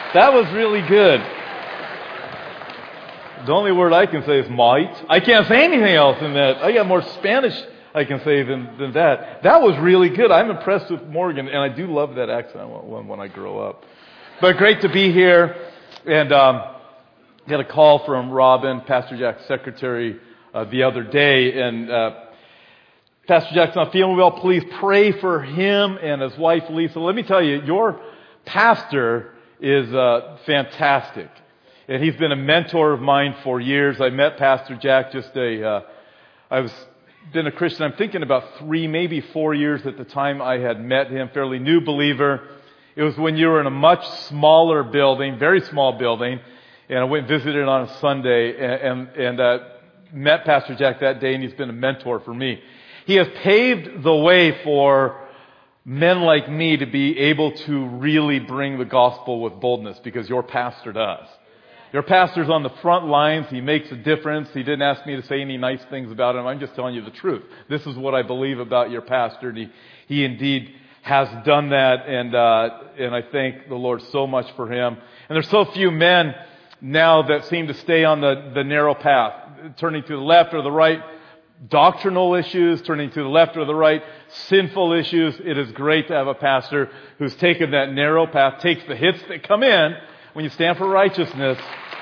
That was really good. The only word I can say is might. I can't say anything else than that. I got more Spanish I can say than that. That was really good. I'm impressed with Morgan, and I do love that accent when I grow up. But great to be here. And got a call from Robin, Pastor Jack's secretary, the other day. And Pastor Jack's not feeling well. Please pray for him and his wife, Lisa. Let me tell you, your pastor is fantastic. And he's been a mentor of mine for years. I met Pastor Jack been a Christian, I'm thinking about 3, maybe 4 years at the time I had met him, fairly new believer. It was when you were in a much smaller building, very small building, and I went and visited on a Sunday and met Pastor Jack that day, and he's been a mentor for me. He has paved the way for men like me to be able to really bring the gospel with boldness, because your pastor does. Your pastor's on the front lines. He makes a difference. He didn't ask me to say any nice things about him. I'm just telling you the truth. This is what I believe about your pastor. And he indeed has done that. And I thank the Lord so much for him. And there's so few men now that seem to stay on the narrow path, turning to the left or the right, doctrinal issues, turning to the left or the right, sinful issues. It is great to have a pastor who's taken that narrow path, takes the hits that come in when you stand for righteousness.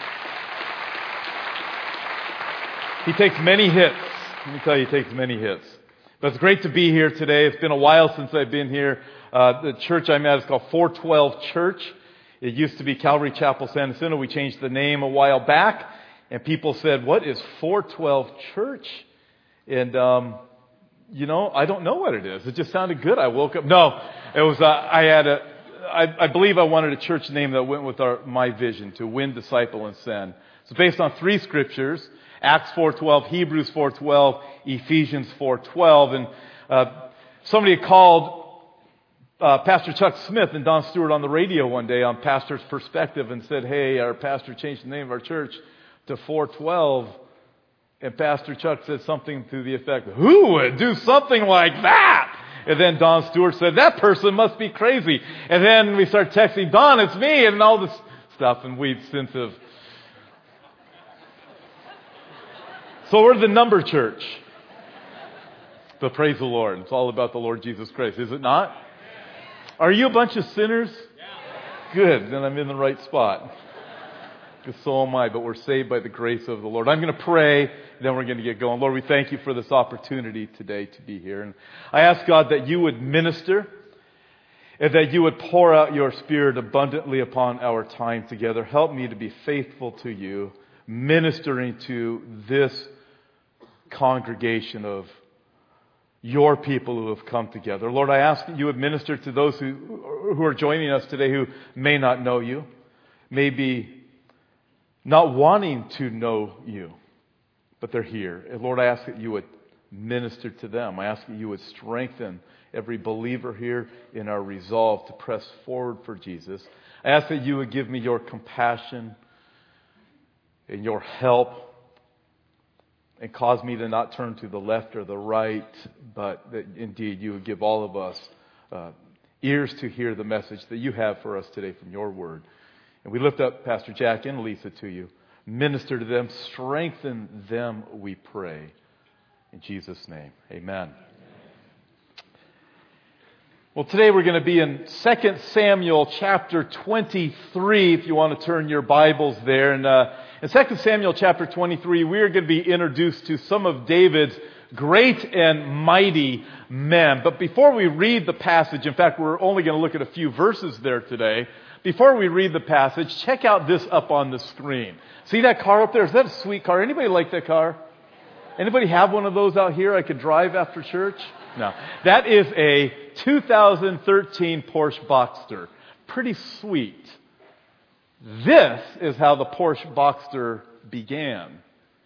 He takes many hits. Let me tell you, he takes many hits. But it's great to be here today. It's been a while since I've been here. The church I'm at is called 412 Church. It used to be Calvary Chapel San Jacinto. We changed the name a while back. And people said, what is 412 Church? And, I don't know what it is. It just sounded good. I woke up. No, it was, I believe I wanted a church name that went with my vision, to win, disciple, and send. So based on 3 scriptures, Acts 4:12, Hebrews 4:12, Ephesians 4:12. And somebody had called Pastor Chuck Smith and Don Stewart on the radio one day on Pastor's Perspective and said, hey, our pastor changed the name of our church to 412. And Pastor Chuck said something to the effect, who would do something like that? And then Don Stewart said, that person must be crazy. And then we start texting, Don, it's me, and all this stuff. And we've since have. So we're the number church. But praise the Lord. It's all about the Lord Jesus Christ, is it not? Are you a bunch of sinners? Good. Then I'm in the right spot. Because so am I, but we're saved by the grace of the Lord. I'm going to pray, then we're going to get going. Lord, we thank you for this opportunity today to be here. And I ask God that you would minister and that you would pour out your Spirit abundantly upon our time together. Help me to be faithful to you, ministering to this congregation of your people who have come together. Lord, I ask that you would minister to those who are joining us today who may not know you, may be not wanting to know you, but they're here. And Lord, I ask that you would minister to them. I ask that you would strengthen every believer here in our resolve to press forward for Jesus. I ask that you would give me your compassion and your help and cause me to not turn to the left or the right, but that indeed you would give all of us ears to hear the message that you have for us today from your word. And we lift up Pastor Jack and Lisa to you. Minister to them. Strengthen them, we pray. In Jesus' name, amen. Well, today we're going to be in 2 Samuel chapter 23, if you want to turn your Bibles there. And in 2 Samuel chapter 23, we are going to be introduced to some of David's great and mighty men. But before we read the passage, in fact, we're only going to look at a few verses there today. Before we read the passage, check out this up on the screen. See that car up there? Is that a sweet car? Anybody like that car? Anybody have one of those out here I could drive after church? No. That is a 2013 Porsche Boxster. Pretty sweet. This is how the Porsche Boxster began.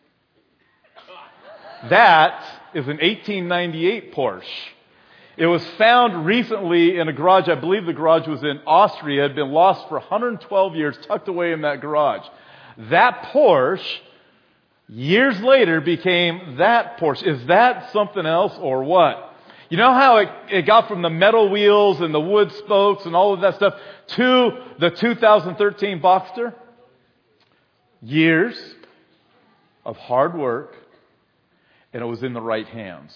That is an 1898 Porsche. It was found recently in a garage. I believe the garage was in Austria. It had been lost for 112 years, tucked away in that garage. That Porsche, years later, became that Porsche. Is that something else or what? You know how it got from the metal wheels and the wood spokes and all of that stuff to the 2013 Boxster? Years of hard work, and it was in the right hands.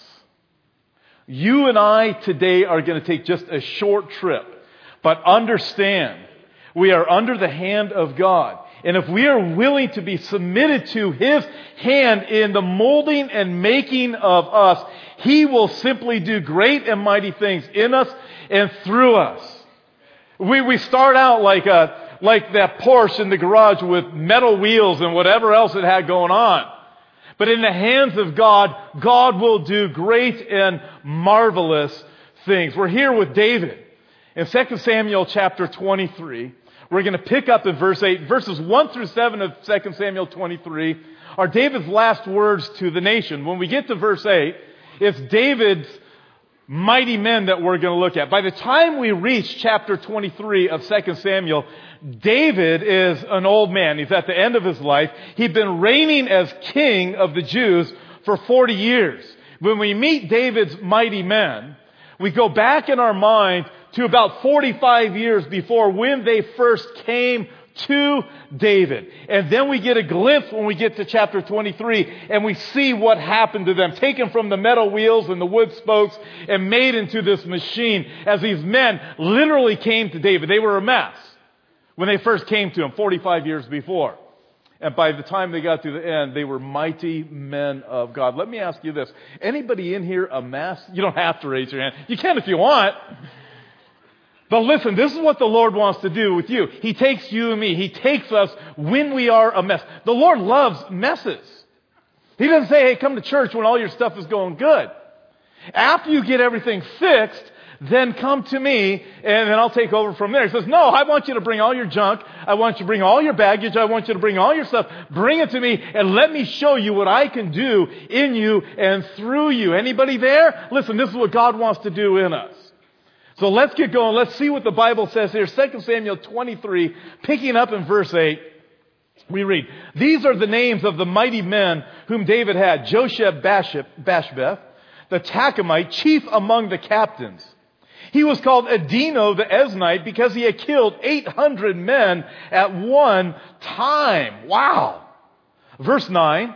You and I today are going to take just a short trip, but understand, we are under the hand of God. And if we are willing to be submitted to His hand in the molding and making of us, He will simply do great and mighty things in us and through us. We start out like that Porsche in the garage with metal wheels and whatever else it had going on. But in the hands of God, God will do great and marvelous things. We're here with David in 2 Samuel chapter 23. We're going to pick up in verse 8. Verses 1 through 7 of 2 Samuel 23 are David's last words to the nation. When we get to verse 8, it's David's mighty men that we're going to look at. By the time we reach chapter 23 of 2 Samuel, David is an old man. He's at the end of his life. He'd been reigning as king of the Jews for 40 years. When we meet David's mighty men, we go back in our mind to about 45 years before when they first came to David. And then we get a glimpse when we get to chapter 23 and we see what happened to them, taken from the metal wheels and the wood spokes and made into this machine as these men literally came to David. They were a mess when they first came to him 45 years before. And by the time they got to the end, they were mighty men of God. Let me ask you this. Anybody in here a mess? You don't have to raise your hand. You can if you want. But listen, this is what the Lord wants to do with you. He takes you and me. He takes us when we are a mess. The Lord loves messes. He doesn't say, hey, come to church when all your stuff is going good. After you get everything fixed, then come to me and then I'll take over from there. He says, no, I want you to bring all your junk. I want you to bring all your baggage. I want you to bring all your stuff. Bring it to me and let me show you what I can do in you and through you. Anybody there? Listen, this is what God wants to do in us. So let's get going. Let's see what the Bible says here. 2 Samuel 23, picking up in verse 8, we read, these are the names of the mighty men whom David had. Josheb-Bashbeth, the Tachumite, chief among the captains. He was called Adino the Eznite because he had killed 800 men at one time. Wow. Verse 9,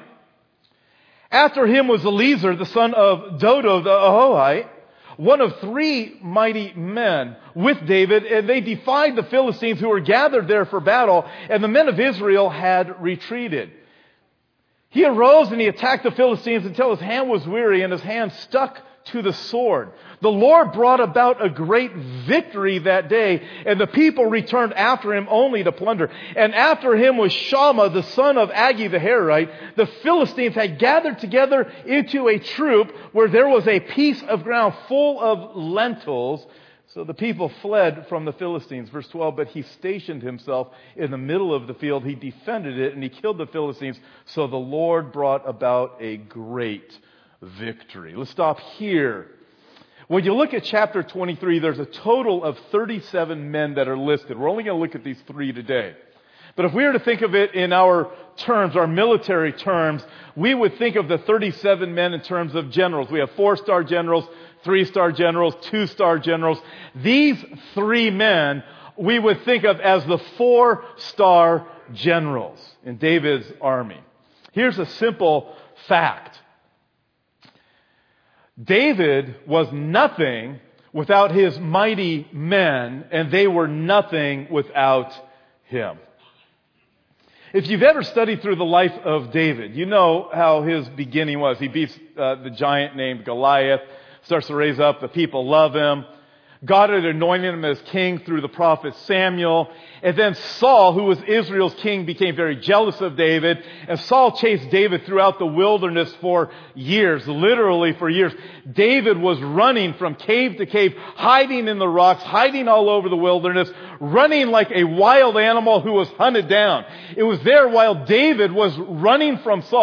after him was Eliezer, the son of Dodo the Ahohite, one of three mighty men with David, and they defied the Philistines who were gathered there for battle, and the men of Israel had retreated. He arose and he attacked the Philistines until his hand was weary and his hand stuck to the sword. The Lord brought about a great victory that day, and the people returned after him only to plunder. And after him was Shammah, the son of Agi the Hararite. The Philistines had gathered together into a troop where there was a piece of ground full of lentils. So the people fled from the Philistines. Verse 12, but he stationed himself in the middle of the field. He defended it and he killed the Philistines. So the Lord brought about a great victory. Let's stop here. When you look at chapter 23, there's a total of 37 men that are listed. We're only going to look at these three today. But if we were to think of it in our terms, our military terms, we would think of the 37 men in terms of generals. We have 4-star generals, 3-star generals, 2-star generals. These three men we would think of as the 4-star generals in David's army. Here's a simple fact. David was nothing without his mighty men, and they were nothing without him. If you've ever studied through the life of David, you know how his beginning was. He beats the giant named Goliath, starts to raise up, the people love him. God had anointed him as king through the prophet Samuel. And then Saul, who was Israel's king, became very jealous of David. And Saul chased David throughout the wilderness for years, literally for years. David was running from cave to cave, hiding in the rocks, hiding all over the wilderness, running like a wild animal who was hunted down. It was there while David was running from Saul,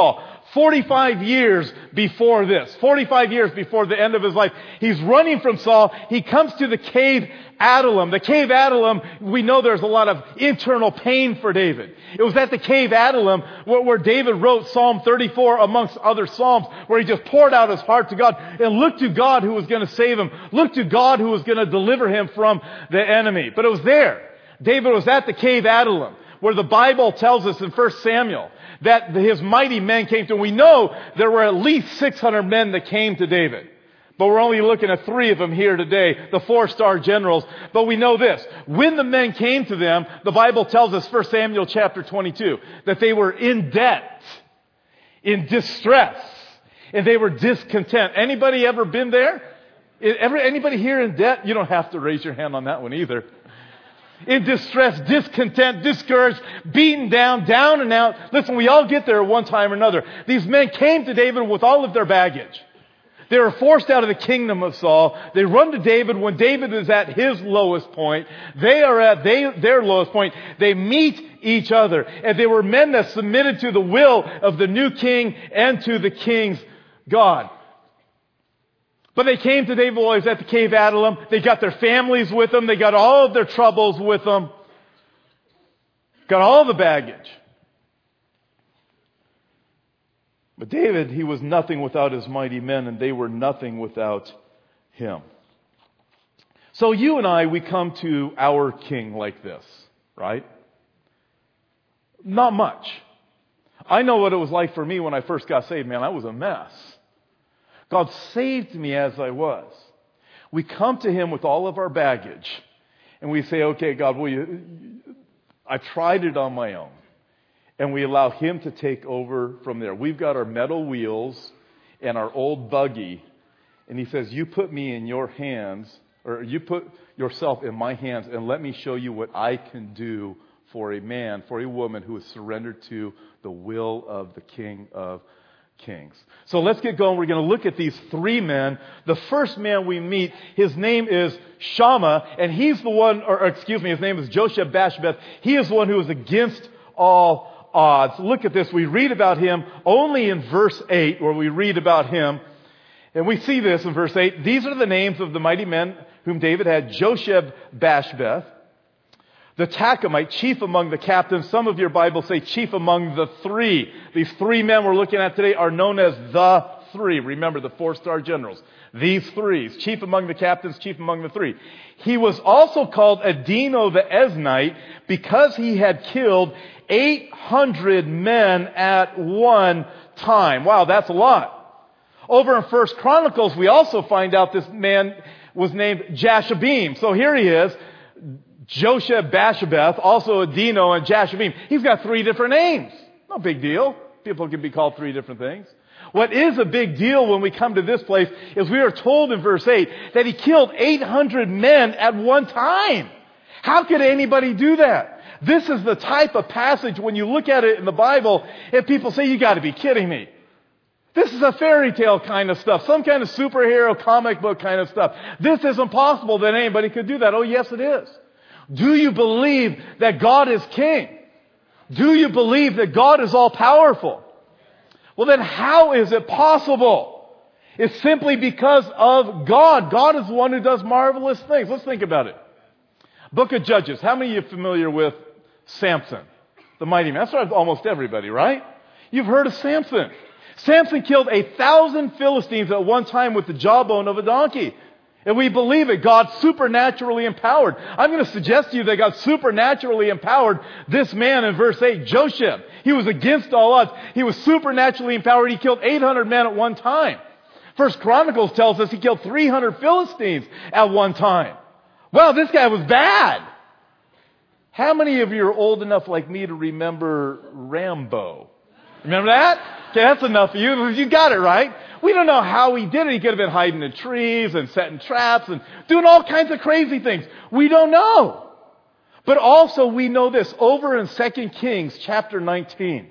45 years before this, 45 years before the end of his life. He's running from Saul. He comes to the cave Adullam. The cave Adullam, we know there's a lot of internal pain for David. It was at the cave Adullam where David wrote Psalm 34 amongst other Psalms, where he just poured out his heart to God and looked to God who was going to save him, looked to God who was going to deliver him from the enemy. But it was there. David was at the cave Adullam, where the Bible tells us in 1 Samuel that his mighty men came to him. We know there were at least 600 men that came to David. But we're only looking at 3 of them here today, the 4-star generals. But we know this. When the men came to them, the Bible tells us, 1 Samuel chapter 22, that they were in debt, in distress, and they were discontent. Anybody ever been there? Anybody here in debt? You don't have to raise your hand on that one either. In distress, discontent, discouraged, beaten down, down and out. Listen, we all get there at one time or another. These men came to David with all of their baggage. They were forced out of the kingdom of Saul. They run to David when David is at his lowest point. They are at their lowest point. They meet each other. And they were men that submitted to the will of the new king and to the king's God. But they came to David while he was at the cave Adullam. They got their families with them. They got all of their troubles with them. Got all the baggage. But David, he was nothing without his mighty men, and they were nothing without him. So you and I, we come to our king like this, right? Not much. I know what it was like for me when I first got saved, man. I was a mess. God saved me as I was. We come to Him with all of our baggage, and we say, okay, God, I tried it on my own. And we allow Him to take over from there. We've got our metal wheels and our old buggy, and He says, you put me in your hands, or you put yourself in my hands, and let me show you what I can do for a man, for a woman who is surrendered to the will of the King of Kings. So let's get going. We're going to look at these 3 men. The first man we meet, his name is Shammah, and he's the one, his name is Josheb-Basshebeth. He is the one who is against all odds. Look at this. We read about him only in verse 8, where we read about him. And we see this in verse 8. These are the names of the mighty men whom David had: Josheb-Basshebeth, the Tachomite, chief among the captains. Some of your Bibles say chief among the 3. These 3 men we're looking at today are known as the 3. Remember, the 4-star generals. These 3, chief among the captains, chief among the 3. He was also called Adino the Eznite because he had killed 800 men at one time. Wow, that's a lot. Over in 1 Chronicles, we also find out this man was named Jashabim. So here he is, Josheb-Basshebeth, also Adino and Jashabim. He's got 3 different names. No big deal. People can be called 3 different things. What is a big deal when we come to this place is we are told in verse 8 that he killed 800 men at one time. How could anybody do that? This is the type of passage when you look at it in the Bible and people say, you got to be kidding me. This is a fairy tale kind of stuff, some kind of superhero comic book kind of stuff. This isn't possible that anybody could do that. Oh, yes, it is. Do you believe that God is king? Do you believe that God is all powerful? Well, then how is it possible? It's simply because of God. God is the one who does marvelous things. Let's think about it. Book of Judges. How many of you are familiar with Samson, the mighty man? That's almost everybody, right? You've heard of Samson. Samson killed 1,000 Philistines at one time with the jawbone of a donkey. And we believe it. God supernaturally empowered. I'm going to suggest to you that God supernaturally empowered this man in verse 8, Josheb. He was against all odds. He was supernaturally empowered. He killed 800 men at one time. 1 Chronicles tells us he killed 300 Philistines at one time. Wow, this guy was bad. How many of you are old enough like me to remember Rambo? Remember that? Okay, that's enough of you. You got it, right? We don't know how he did it. He could have been hiding in trees and setting traps and doing all kinds of crazy things. We don't know. But also we know this. Over in 2 Kings chapter 19,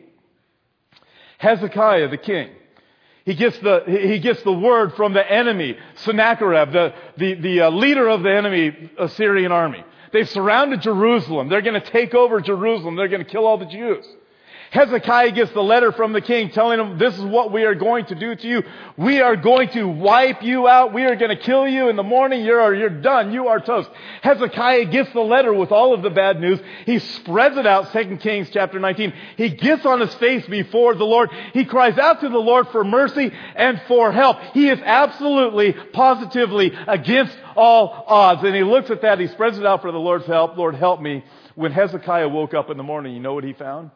Hezekiah the king, he gets the word from the enemy, Sennacherib, the leader of the enemy Assyrian army. They've surrounded Jerusalem. They're going to take over Jerusalem. They're going to kill all the Jews. Hezekiah gets the letter from the king telling him, this is what we are going to do to you. We are going to wipe you out. We are going to kill you in the morning. You're done. You are toast. Hezekiah gets the letter with all of the bad news. He spreads it out, 2 Kings chapter 19. He gets on his face before the Lord. He cries out to the Lord for mercy and for help. He is absolutely, positively against all odds. And he looks at that. He spreads it out for the Lord's help. Lord, help me. When Hezekiah woke up in the morning, you know what he found?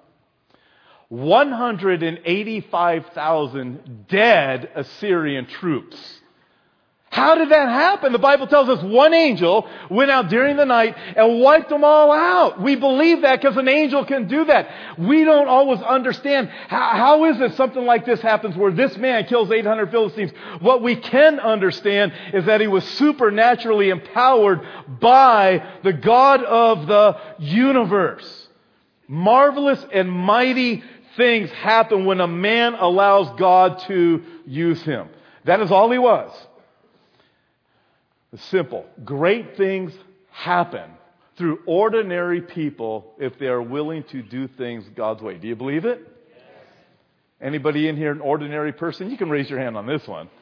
185,000 dead Assyrian troops. How did that happen? The Bible tells us one angel went out during the night and wiped them all out. We believe that because an angel can do that. We don't always understand how is it something like this happens where this man kills 800 Philistines. What we can understand is that he was supernaturally empowered by the God of the universe. Marvelous and mighty things happen when a man allows God to use him. That is all he was. It's simple. Great things happen through ordinary people if they are willing to do things God's way. Do you believe it? Yes. Anybody in here an ordinary person? You can raise your hand on this one.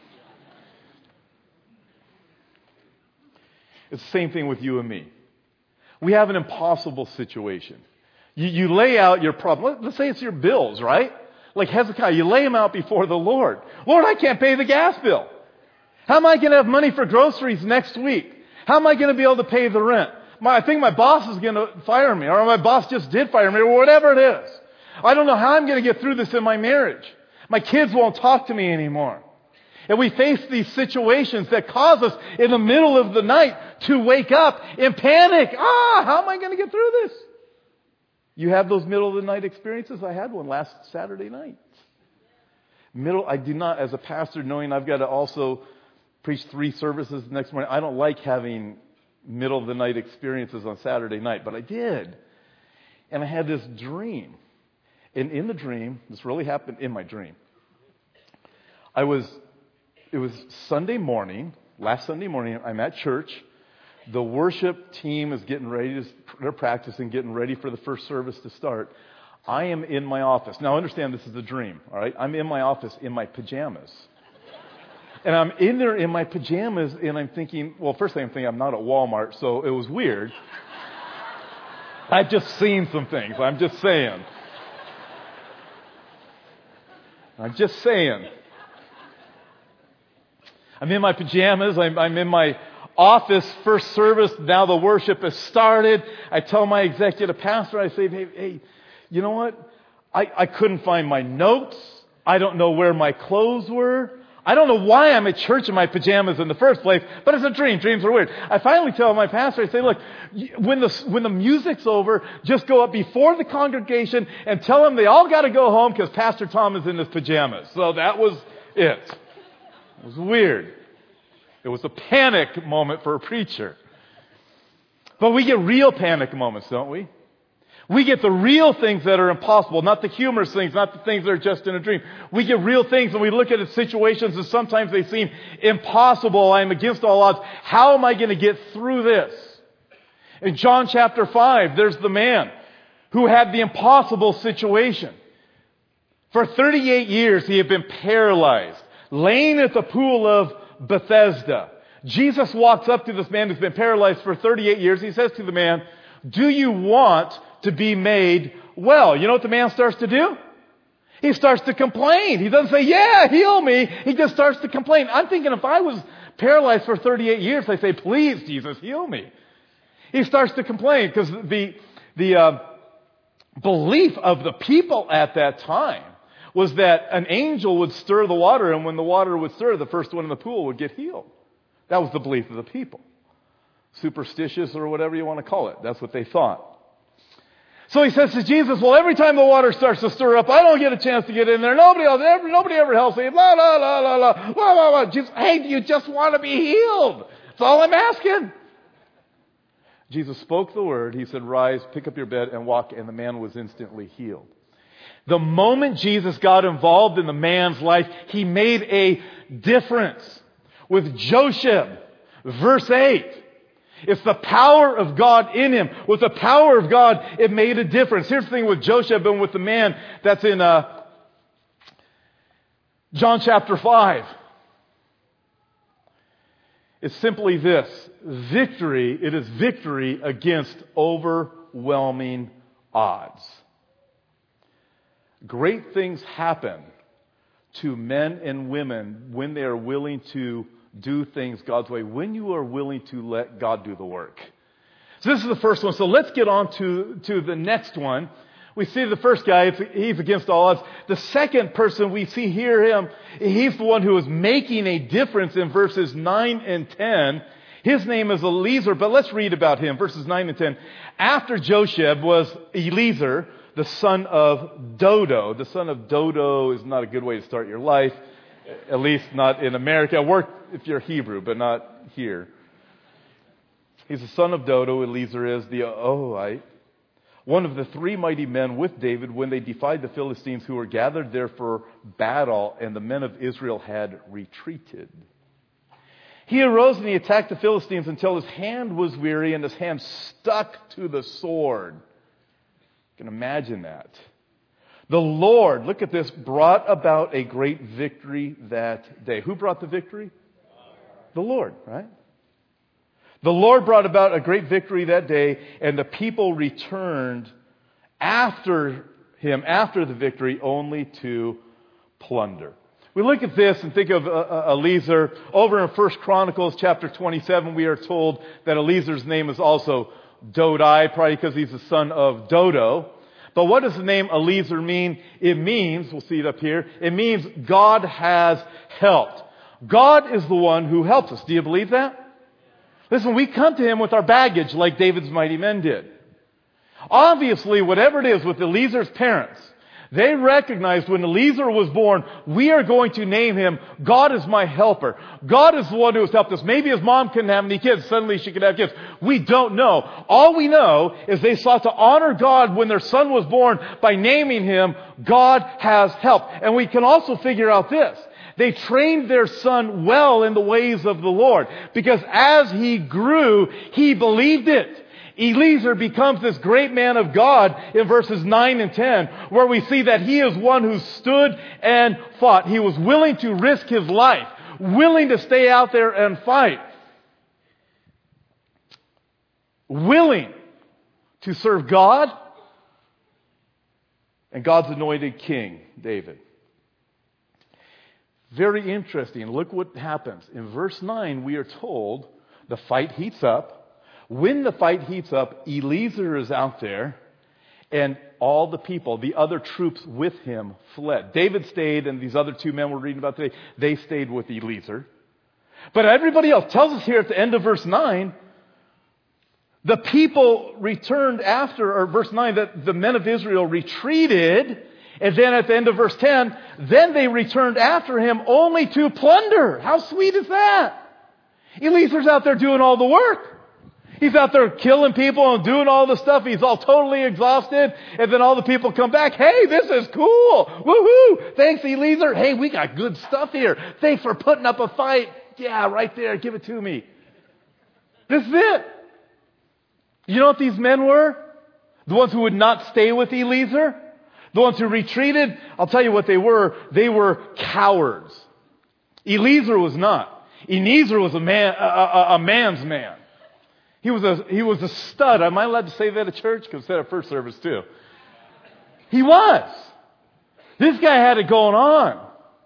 It's the same thing with you and me. We have an impossible situation. You lay out your problem. Let's say it's your bills, right? Like Hezekiah, you lay them out before the Lord. Lord, I can't pay the gas bill. How am I going to have money for groceries next week? How am I going to be able to pay the rent? I think my boss is going to fire me, or my boss just did fire me, or whatever it is. I don't know how I'm going to get through this in my marriage. My kids won't talk to me anymore. And we face these situations that cause us in the middle of the night to wake up in panic. How am I going to get through this? You have those middle of the night experiences? I had one last Saturday night. I do not, as a pastor, knowing I've got to also preach 3 services the next morning, I don't like having middle of the night experiences on Saturday night, but I did. And I had this dream. And in the dream, this really happened in my dream. It was Sunday morning, last Sunday morning, I'm at church. The worship team is getting ready, they're practicing, getting ready for the first service to start. I am in my office. Now understand this is a dream, all right? I'm in my office in my pajamas. And I'm in there in my pajamas and I'm thinking, well, first thing I'm thinking, I'm not at Walmart, so it was weird. I've just seen some things, I'm just saying. I'm in my pajamas, I'm in my office, first service, now the worship has started. I tell my executive pastor, I say, hey, you know what? I couldn't find my notes. I don't know where my clothes were. I don't know why I'm at church in my pajamas in the first place, but it's a dream. Dreams are weird. I finally tell my pastor, I say, look, when the music's over, just go up before the congregation and tell them they all got to go home because Pastor Tom is in his pajamas. So that was it. It was weird. It was a panic moment for a preacher. But we get real panic moments, don't we? We get the real things that are impossible, not the humorous things, not the things that are just in a dream. We get real things and we look at situations and sometimes they seem impossible. I'm against all odds. How am I going to get through this? In John chapter 5, there's the man who had the impossible situation. For 38 years he had been paralyzed, laying at the pool of Bethesda. Jesus walks up to this man who's been paralyzed for 38 years. He says to the man, do you want to be made well? You know what the man starts to do? He starts to complain. He doesn't say, yeah, heal me. He just starts to complain. I'm thinking if I was paralyzed for 38 years, I'd say, please, Jesus, heal me. He starts to complain because the belief of the people at that time was that an angel would stir the water, and when the water would stir, the first one in the pool would get healed. That was the belief of the people. Superstitious or whatever you want to call it. That's what they thought. So he says to Jesus, well, every time the water starts to stir up, I don't get a chance to get in there. Nobody ever helps me. La, la, la, la, la, la, la, la. Jesus, hey, do you just want to be healed? That's all I'm asking. Jesus spoke the word. He said, rise, pick up your bed and walk. And the man was instantly healed. The moment Jesus got involved in the man's life, he made a difference. With Josheb, verse 8, It's the power of God in him. With the power of God, it made a difference. Here's the thing with Josheb and with the man that's in John chapter 5. It's simply this. Victory, it is victory against overwhelming odds. Great things happen to men and women when they are willing to do things God's way, when you are willing to let God do the work. So this is the first one. So let's get on to the next one. We see the first guy, he's against all odds. The second person we see here, he's the one who is making a difference in verses 9 and 10. His name is Eliezer, but let's read about him, verses 9 and 10. After Josheb was Eliezer, the son of Dodo. The son of Dodo is not a good way to start your life, at least not in America. Work if you're Hebrew, but not here. He's the son of Dodo. Eliezer is the Ahohite, one of the three mighty men with David when they defied the Philistines who were gathered there for battle, and the men of Israel had retreated. He arose and he attacked the Philistines until his hand was weary and his hand stuck to the sword. You can imagine that. The Lord, look at this, brought about a great victory that day. Who brought the victory? The Lord, right? The Lord brought about a great victory that day, and the people returned after him, after the victory, only to plunder. We look at this and think of Eliezer. Over in 1 Chronicles chapter 27, we are told that Eliezer's name is also Dodai, probably because he's the son of Dodo. But what does the name Eliezer mean? It means, we'll see it up here, it means God has helped. God is the one who helps us. Do you believe that? Listen, we come to him with our baggage like David's mighty men did. Obviously, whatever it is with Eliezer's parents, they recognized when Eliezer was born, we are going to name him, God is my helper. God is the one who has helped us. Maybe his mom couldn't have any kids. Suddenly she could have kids. We don't know. All we know is they sought to honor God when their son was born by naming him, God has helped. And we can also figure out this. They trained their son well in the ways of the Lord, because as he grew, he believed it. Eliezer becomes this great man of God in verses 9 and 10, where we see that he is one who stood and fought. He was willing to risk his life, willing to stay out there and fight, willing to serve God and God's anointed king, David. Very interesting. Look what happens. In verse 9, we are told the fight heats up. When the fight heats up, Eliezer is out there, and all the people, the other troops with him, fled. David stayed, and these other two men we're reading about today, they stayed with Eliezer. But everybody else tells us here at the end of verse 9, the people returned after, or verse 9, that the men of Israel retreated. And then at the end of verse 10, then they returned after him only to plunder. How sweet is that? Eliezer's out there doing all the work. He's out there killing people and doing all the stuff. He's all totally exhausted. And then all the people come back. Hey, this is cool. Woohoo. Thanks, Eliezer. Hey, we got good stuff here. Thanks for putting up a fight. Yeah, right there. Give it to me. This is it. You know what these men were? The ones who would not stay with Eliezer? The ones who retreated, I'll tell you what they were. They were cowards. Eliezer was not. Eliezer was a man's man. He was a stud. Am I allowed to say that at church? Because I said at first service too. He was. This guy had it going on.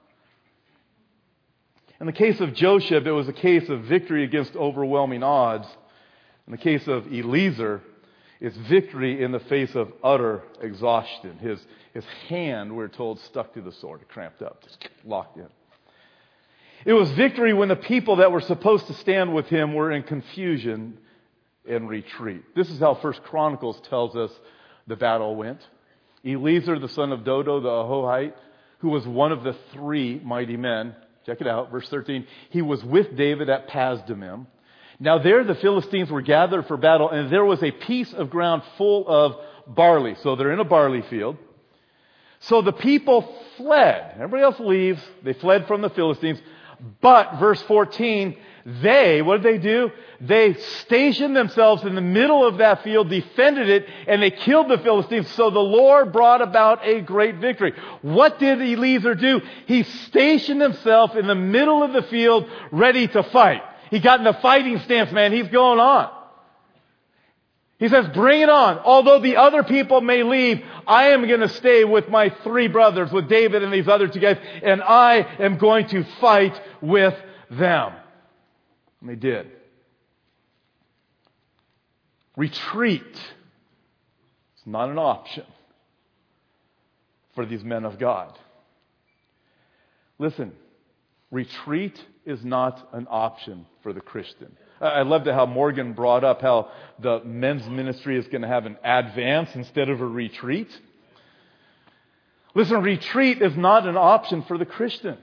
In the case of Josheb, it was a case of victory against overwhelming odds. In the case of Eliezer, it's victory in the face of utter exhaustion. His hand, we're told, stuck to the sword, cramped up, just locked in. It was victory when the people that were supposed to stand with him were in confusion and retreat. This is how 1 Chronicles tells us the battle went. Eliezer, the son of Dodo, the Ahohite, who was one of the three mighty men, check it out, verse 13, he was with David at Pasdammim. Now there the Philistines were gathered for battle, and there was a piece of ground full of barley. So they're in a barley field. So the people fled. Everybody else leaves. They fled from the Philistines. But, verse 14, what did they do? They stationed themselves in the middle of that field, defended it, and they killed the Philistines. So the Lord brought about a great victory. What did Eliezer do? He stationed himself in the middle of the field, ready to fight. He got in the fighting stance, man. He's going on. He says, bring it on. Although the other people may leave, I am going to stay with my 3 brothers, with David and these other 2 guys, and I am going to fight with them. And they did. Retreat is not an option for these men of God. Listen, retreat is not an option for the Christian. I loved how Morgan brought up how the men's ministry is going to have an advance instead of a retreat. Listen, retreat is not an option for the Christian.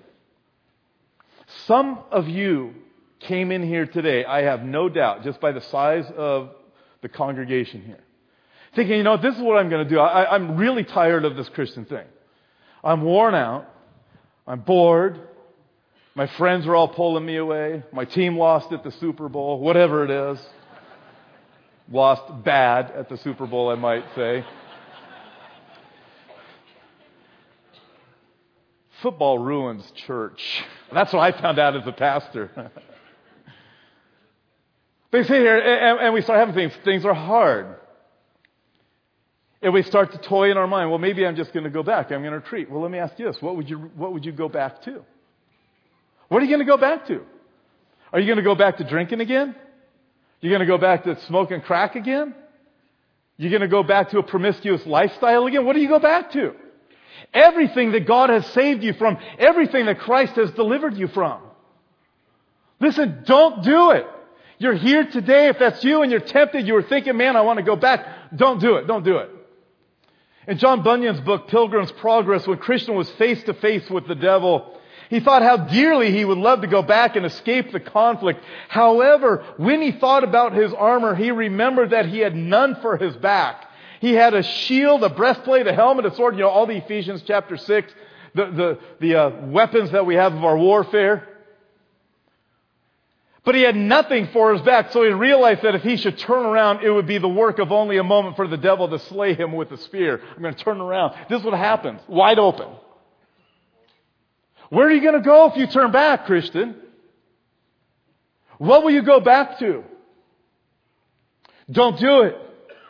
Some of you came in here today, I have no doubt, just by the size of the congregation here, thinking, this is what I'm going to do. I'm really tired of this Christian thing. I'm worn out. I'm bored. My friends are all pulling me away. My team lost at the Super Bowl, whatever it is. Lost bad at the Super Bowl, I might say. Football ruins church. That's what I found out as a pastor. They sit here and we start having things are hard. And we start to toy in our mind, well, maybe I'm just going to go back. I'm going to retreat. Well, let me ask you this. What would you go back to? What are you going to go back to? Are you going to go back to drinking again? You're going to go back to smoking crack again? You're going to go back to a promiscuous lifestyle again? What do you go back to? Everything that God has saved you from, everything that Christ has delivered you from. Listen, don't do it. You're here today. If that's you and you're tempted, you were thinking, man, I want to go back. Don't do it. Don't do it. In John Bunyan's book, Pilgrim's Progress, when Christian was face to face with the devil, he thought how dearly he would love to go back and escape the conflict. However, when he thought about his armor, he remembered that he had none for his back. He had a shield, a breastplate, a helmet, a sword, all the Ephesians chapter 6, the weapons that we have of our warfare. But he had nothing for his back, so he realized that if he should turn around, it would be the work of only a moment for the devil to slay him with a spear. I'm going to turn around. This is what happens. Wide open. Where are you going to go if you turn back, Christian? What will you go back to? Don't do it.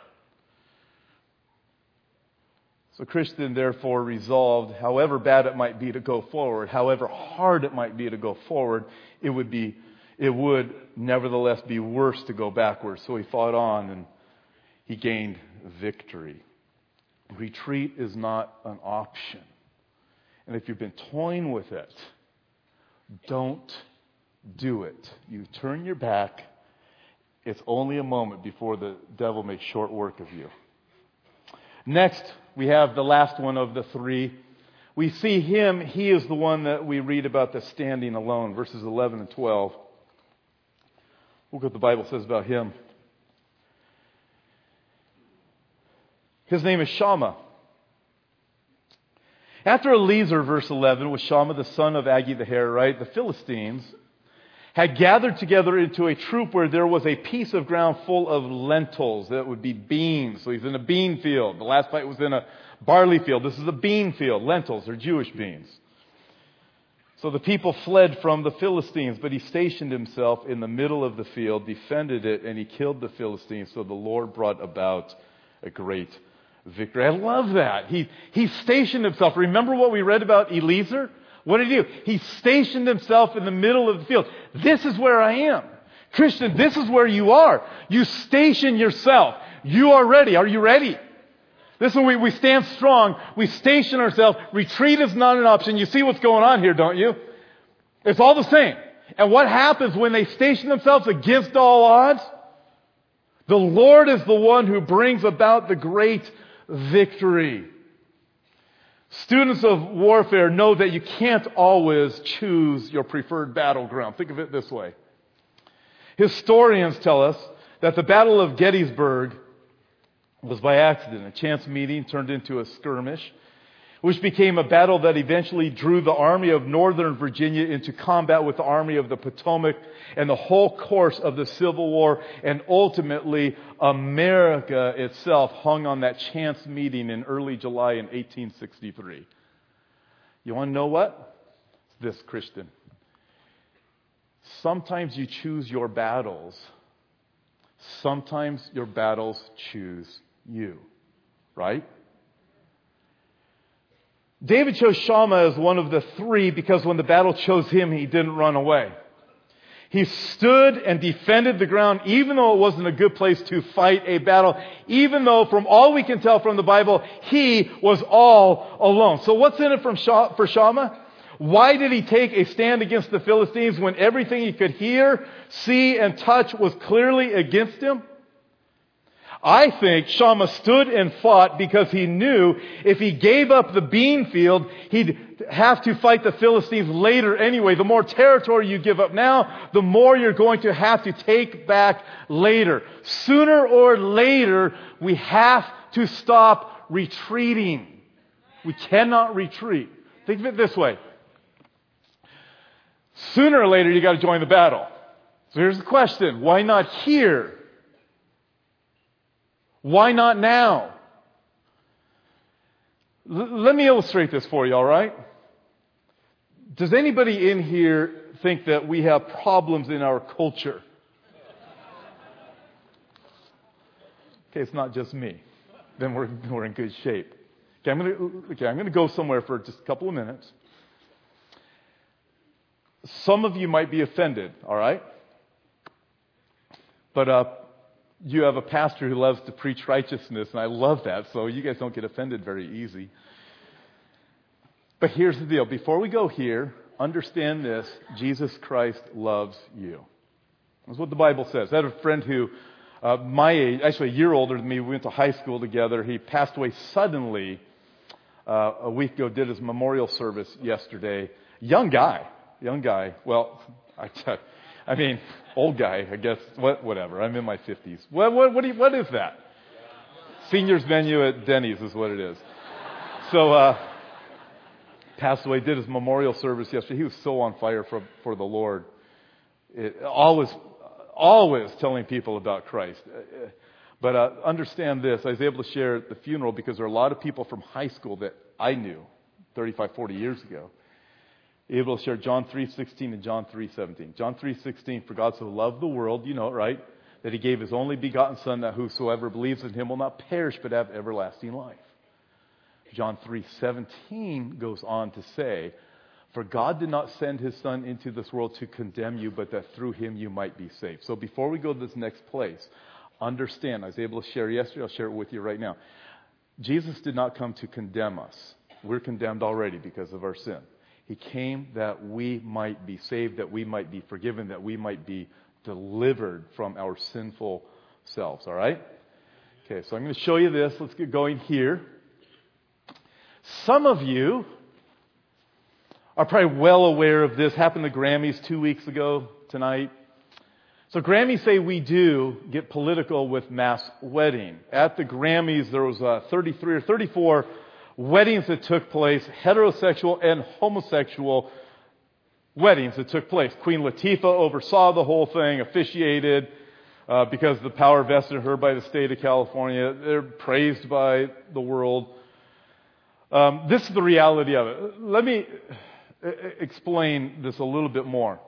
So Christian, therefore, resolved, however bad it might be to go forward, however hard it might be to go forward, it would nevertheless be worse to go backwards. So he fought on and he gained victory. Retreat is not an option. And if you've been toying with it, don't do it. You turn your back. It's only a moment before the devil makes short work of you. Next, we have the last one of the 3. We see him. He is the one that we read about the standing alone, verses 11 and 12. Look what the Bible says about him. His name is Shammah. After Eliezer, verse 11, was Shammah the son of Agi the Hararite, the Philistines had gathered together into a troop where there was a piece of ground full of lentils. That would be beans. So he's in a bean field. The last fight was in a barley field. This is a bean field. Lentils are Jewish beans. So the people fled from the Philistines, but he stationed himself in the middle of the field, defended it, and he killed the Philistines. So the Lord brought about a great victory. I love that. He stationed himself. Remember what we read about Eliezer? What did he do? He stationed himself in the middle of the field. This is where I am. Christian, this is where you are. You station yourself. You are ready. Are you ready? Listen, we stand strong. We station ourselves. Retreat is not an option. You see what's going on here, don't you? It's all the same. And what happens when they station themselves against all odds? The Lord is the one who brings about the great victory. Students of warfare know that you can't always choose your preferred battleground. Think of it this way. Historians tell us that the Battle of Gettysburg was by accident. A chance meeting turned into a skirmish. which became a battle that eventually drew the Army of Northern Virginia into combat with the Army of the Potomac and the whole course of the Civil War. And ultimately, America itself hung on that chance meeting in early July in 1863. You want to know what? It's this, Christian. Sometimes you choose your battles. Sometimes your battles choose you. Right? David chose Shammah as one of the three because when the battle chose him, he didn't run away. He stood and defended the ground even though it wasn't a good place to fight a battle. Even though, from all we can tell from the Bible, he was all alone. So what's in it for Shammah? Why did he take a stand against the Philistines when everything he could hear, see, and touch was clearly against him? I think Shammah stood and fought because he knew if he gave up the bean field, he'd have to fight the Philistines later anyway. The more territory you give up now, the more you're going to have to take back later. Sooner or later, we have to stop retreating. We cannot retreat. Think of it this way. Sooner or later, you got to join the battle. So here's the question. Why not here? Why not now? Let me illustrate this for you, all right? Does anybody in here think that we have problems in our culture? Okay, it's not just me. Then we're in good shape. Okay, I'm going to go somewhere for just a couple of minutes. Some of you might be offended, all right? But you have a pastor who loves to preach righteousness, and I love that, so you guys don't get offended very easy. But here's the deal. Before we go here, understand this. Jesus Christ loves you. That's what the Bible says. I had a friend who, my age, actually a year older than me, we went to high school together. He passed away suddenly a week ago, did his memorial service yesterday. Young guy. Well, I mean, old guy, I guess. Whatever. I'm in my 50s. What is that? Seniors menu at Denny's is what it is. So, passed away, did his memorial service yesterday. He was so on fire for the Lord. Always telling people about Christ. But understand this. I was able to share at the funeral because there are a lot of people from high school that I knew 35, 40 years ago. Able to share John 3:16 and John 3:17. John 3:16, for God so loved the world, you know it, right? That he gave his only begotten Son, that whosoever believes in him will not perish but have everlasting life. John 3:17 goes on to say, for God did not send his Son into this world to condemn you, but that through him you might be saved. So before we go to this next place, understand, I was able to share yesterday, I'll share it with you right now. Jesus did not come to condemn us. We're condemned already because of our sin. He came that we might be saved, that we might be forgiven, that we might be delivered from our sinful selves. All right? Okay, so I'm going to show you this. Let's get going here. Some of you are probably well aware of this. Happened to Grammys 2 weeks ago tonight. So Grammys say we do get political with mass wedding. At the Grammys, there was 33 or 34 weddings that took place, heterosexual and homosexual weddings that took place. Queen Latifah oversaw the whole thing, officiated because the power vested in her by the state of California. They're praised by the world. This is the reality of it. Let me explain this a little bit more.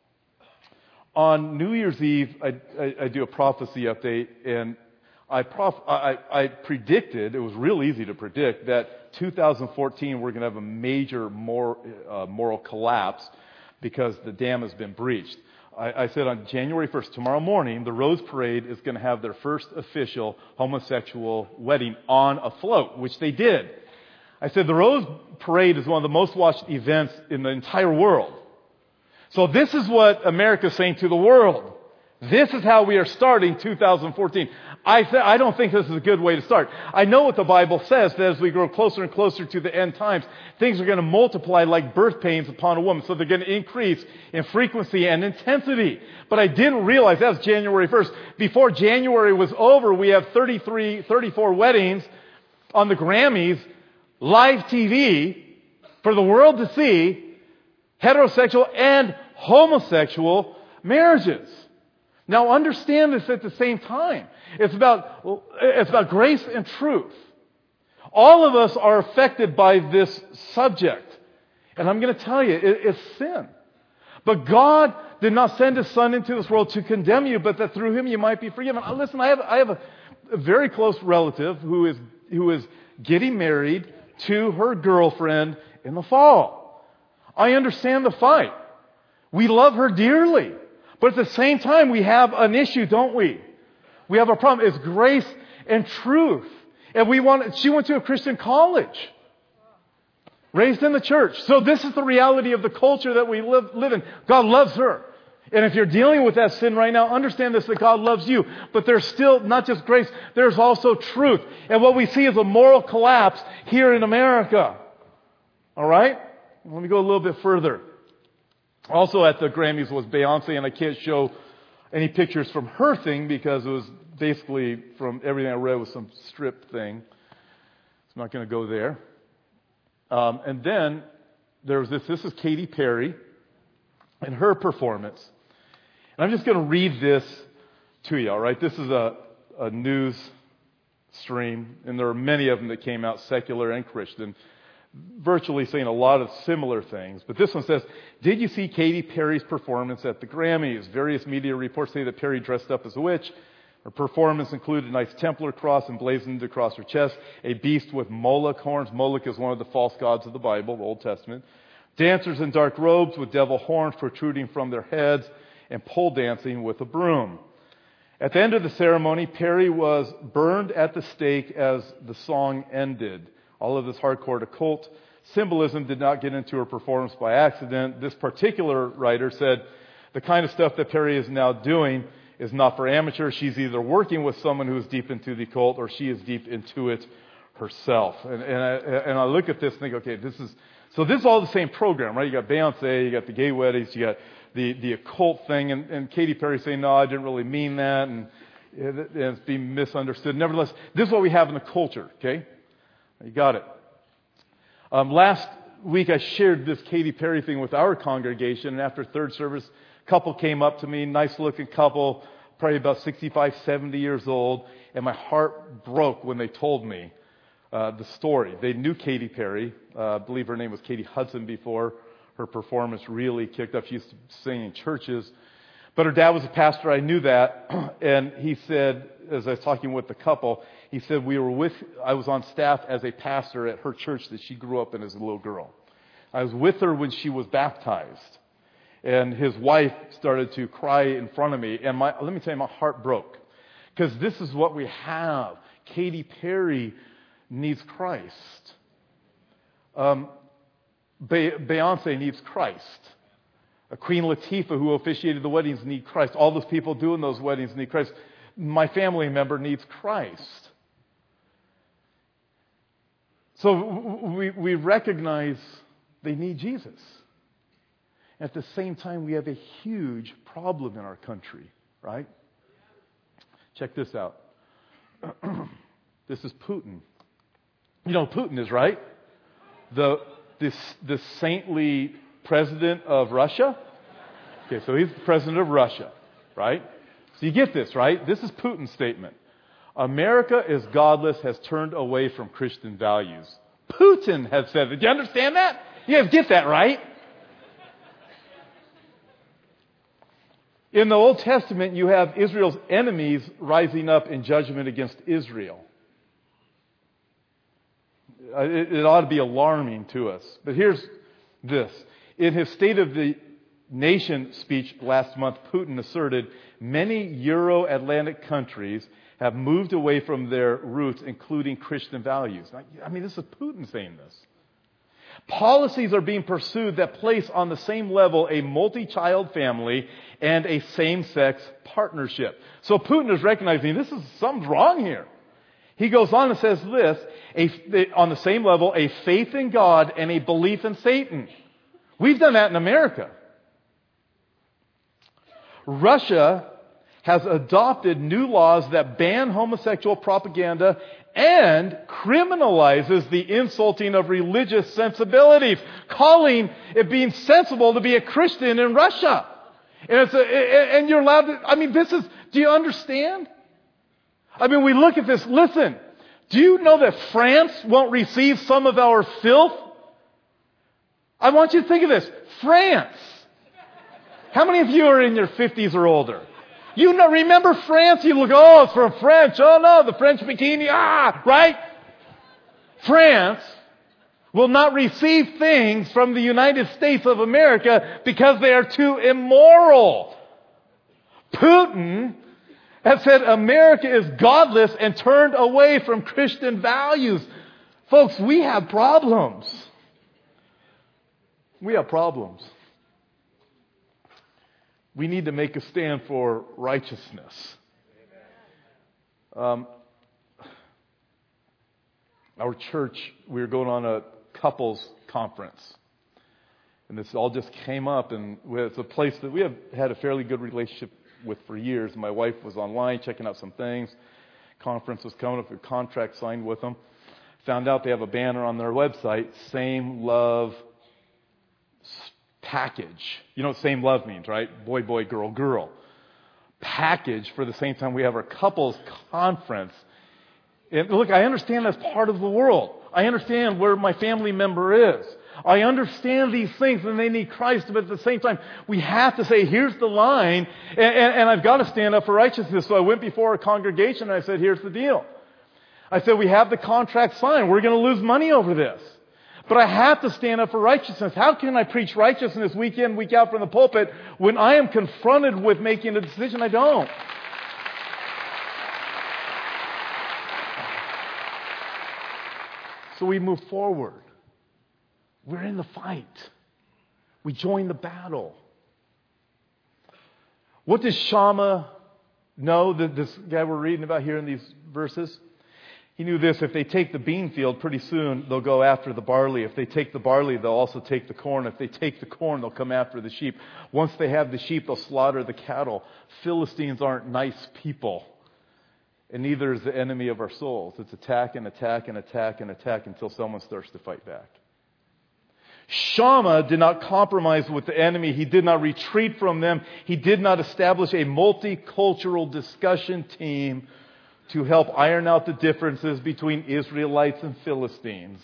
On New Year's Eve, I do a prophecy update, and I predicted, it was real easy to predict, that 2014 we're going to have a major moral collapse because the dam has been breached. I said on January 1st, tomorrow morning, the Rose Parade is going to have their first official homosexual wedding on a float, which they did. I said the Rose Parade is one of the most watched events in the entire world. So this is what America is saying to the world. This is how we are starting 2014. I don't think this is a good way to start. I know what the Bible says, that as we grow closer and closer to the end times, things are going to multiply like birth pains upon a woman. So they're going to increase in frequency and intensity. But I didn't realize that was January 1st. Before January was over, we have 34 weddings on the Grammys live TV for the world to see heterosexual and homosexual marriages. Now understand this at the same time. It's about grace and truth. All of us are affected by this subject. And I'm going to tell you, it's sin. But God did not send His Son into this world to condemn you, but that through Him you might be forgiven. Listen, I have a very close relative who is getting married to her girlfriend in the fall. I understand the fight. We love her dearly. But at the same time, we have an issue, don't we? We have a problem. It's grace and truth. And she went to a Christian college. Raised in the church. So this is the reality of the culture that we live in. God loves her. And if you're dealing with that sin right now, understand this, that God loves you. But there's still not just grace, there's also truth. And what we see is a moral collapse here in America. All right? Let me go a little bit further. Also at the Grammys was Beyonce, and I can't show any pictures from her thing because it was basically, from everything I read, was some strip thing. I'm not going to go there. And then there was this is Katy Perry and her performance. And I'm just going to read this to you, all right? This is a news stream, and there are many of them that came out, secular and Christian, virtually saying a lot of similar things. But this one says, did you see Katy Perry's performance at the Grammys? Various media reports say that Perry dressed up as a witch. Her performance included a nice Templar cross emblazoned across her chest, a beast with Moloch horns. Moloch is one of the false gods of the Bible, the Old Testament. Dancers in dark robes with devil horns protruding from their heads, and pole dancing with a broom. At the end of the ceremony, Perry was burned at the stake as the song ended. All of this hardcore occult symbolism did not get into her performance by accident. This particular writer said, the kind of stuff that Perry is now doing is not for amateurs. She's either working with someone who is deep into the occult or she is deep into it herself. And I look at this and think, okay, this is all the same program, right? You got Beyonce, you got the gay weddings, you got the occult thing, and Katy Perry saying, no, I didn't really mean that, and it's being misunderstood. Nevertheless, this is what we have in the culture, okay? You got it. Last week I shared this Katy Perry thing with our congregation, and after third service, a couple came up to me, nice looking couple, probably about 65, 70 years old, and my heart broke when they told me the story. They knew Katy Perry. I believe her name was Katie Hudson before her performance really kicked up. She used to sing in churches. But her dad was a pastor. I knew that. And he said, as I was talking with the couple, he said, I was on staff as a pastor at her church that she grew up in as a little girl. I was with her when she was baptized. And his wife started to cry in front of me. And let me tell you, my heart broke. Because this is what we have. Katy Perry needs Christ. Beyonce needs Christ. Queen Latifah, who officiated the weddings, need Christ. All those people doing those weddings need Christ. My family member needs Christ. So we recognize they need Jesus. At the same time, we have a huge problem in our country, right? Check this out. This is Putin. You know who Putin is, right? The saintly president of Russia. Okay, so he's the president of Russia, right? So you get this, right? This is Putin's statement. America is godless, has turned away from Christian values. Putin has said that. Do you understand that? You guys get that, right? In the Old Testament, you have Israel's enemies rising up in judgment against Israel. It ought to be alarming to us. But here's this. In his State of the Nation speech last month, Putin asserted many Euro-Atlantic countries have moved away from their roots, including Christian values. I mean, this is Putin saying this. Policies are being pursued that place on the same level a multi-child family and a same-sex partnership. So Putin is recognizing something's wrong here. He goes on and says this, on the same level, a faith in God and a belief in Satan. We've done that in America. Russia has adopted new laws that ban homosexual propaganda and criminalizes the insulting of religious sensibilities, calling it being sensible to be a Christian in Russia. And you're allowed to, do you understand? We look at this, listen, do you know that France won't receive some of our filth? I want you to think of this, France. How many of you are in your 50s or older? You know, remember France? You look, oh, it's from French. Oh no, the French bikini, right? France will not receive things from the United States of America because they are too immoral. Putin has said America is godless and turned away from Christian values. Folks, we have problems. We have problems. We need to make a stand for righteousness. Our church, we were going on a couples conference. And this all just came up, and it's a place that we have had a fairly good relationship with for years. My wife was online checking out some things. Conference was coming up, a contract signed with them. Found out they have a banner on their website, Same Love Package. You know what same love means, right? Boy, boy, girl, girl. Package for the same time we have our couples conference. And look, I understand that's part of the world. I understand where my family member is. I understand these things and they need Christ, but at the same time, we have to say, here's the line, and I've got to stand up for righteousness. So I went before a congregation and I said, here's the deal. I said, we have the contract signed. We're going to lose money over this. But I have to stand up for righteousness. How can I preach righteousness week in, week out from the pulpit when I am confronted with making a decision? I don't. So we move forward. We're in the fight. We join the battle. What does Shammah know, this guy we're reading about here in these verses? He knew this, if they take the bean field, pretty soon they'll go after the barley. If they take the barley, they'll also take the corn. If they take the corn, they'll come after the sheep. Once they have the sheep, they'll slaughter the cattle. Philistines aren't nice people. And neither is the enemy of our souls. It's attack and attack and attack and attack until someone starts to fight back. Shammah did not compromise with the enemy. He did not retreat from them. He did not establish a multicultural discussion team to help iron out the differences between Israelites and Philistines.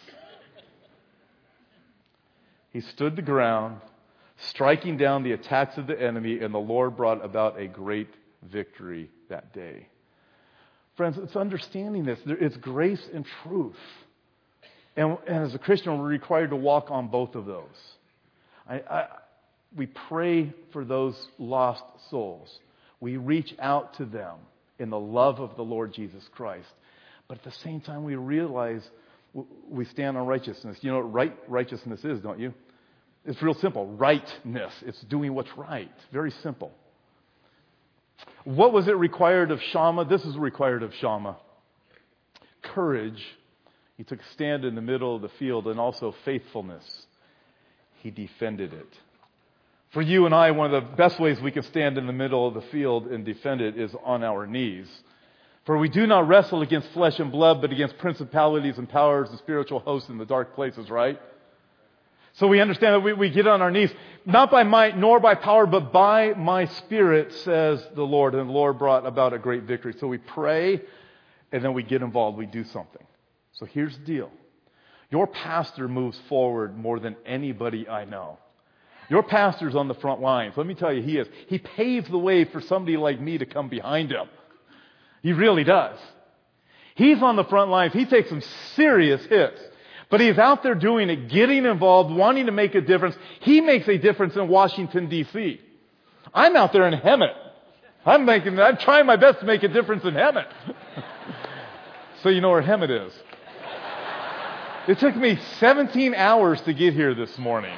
He stood the ground, striking down the attacks of the enemy, and the Lord brought about a great victory that day. Friends, it's understanding this. It's grace and truth. And as a Christian, we're required to walk on both of those. We pray for those lost souls. We reach out to them in the love of the Lord Jesus Christ. But at the same time, we realize we stand on righteousness. You know what righteousness is, don't you? It's real simple. Rightness. It's doing what's right. Very simple. What was it required of Shammah? This is required of Shammah. Courage. He took a stand in the middle of the field, and also faithfulness. He defended it. For you and I, one of the best ways we can stand in the middle of the field and defend it is on our knees. For we do not wrestle against flesh and blood, but against principalities and powers and spiritual hosts in the dark places, right? So we understand that we get on our knees, not by might nor by power, but by my Spirit, says the Lord. And the Lord brought about a great victory. So we pray, and then we get involved. We do something. So here's the deal. Your pastor moves forward more than anybody I know. Your pastor's on the front lines. Let me tell you, he is. He paves the way for somebody like me to come behind him. He really does. He's on the front lines. He takes some serious hits. But he's out there doing it, getting involved, wanting to make a difference. He makes a difference in Washington, D.C. I'm out there in Hemet. I'm trying my best to make a difference in Hemet. So you know where Hemet is. It took me 17 hours to get here this morning.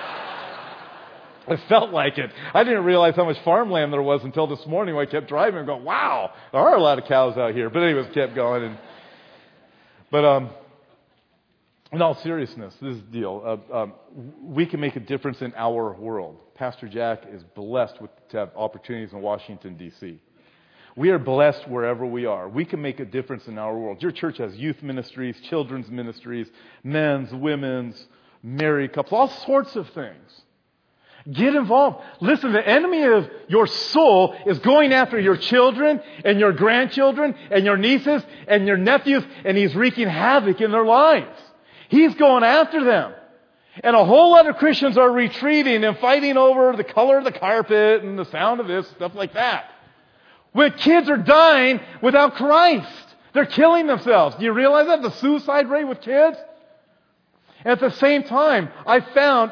It felt like it. I didn't realize how much farmland there was until this morning when I kept driving and going, wow, there are a lot of cows out here. But anyways, kept going. But in all seriousness, this is the deal. We can make a difference in our world. Pastor Jack is blessed to have opportunities in Washington, D.C. We are blessed wherever we are. We can make a difference in our world. Your church has youth ministries, children's ministries, men's, women's, married couples, all sorts of things. Get involved. Listen, the enemy of your soul is going after your children and your grandchildren and your nieces and your nephews, and he's wreaking havoc in their lives. He's going after them. And a whole lot of Christians are retreating and fighting over the color of the carpet and the sound of this, stuff like that. When kids are dying without Christ, they're killing themselves. Do you realize that? The suicide rate with kids? At the same time, I found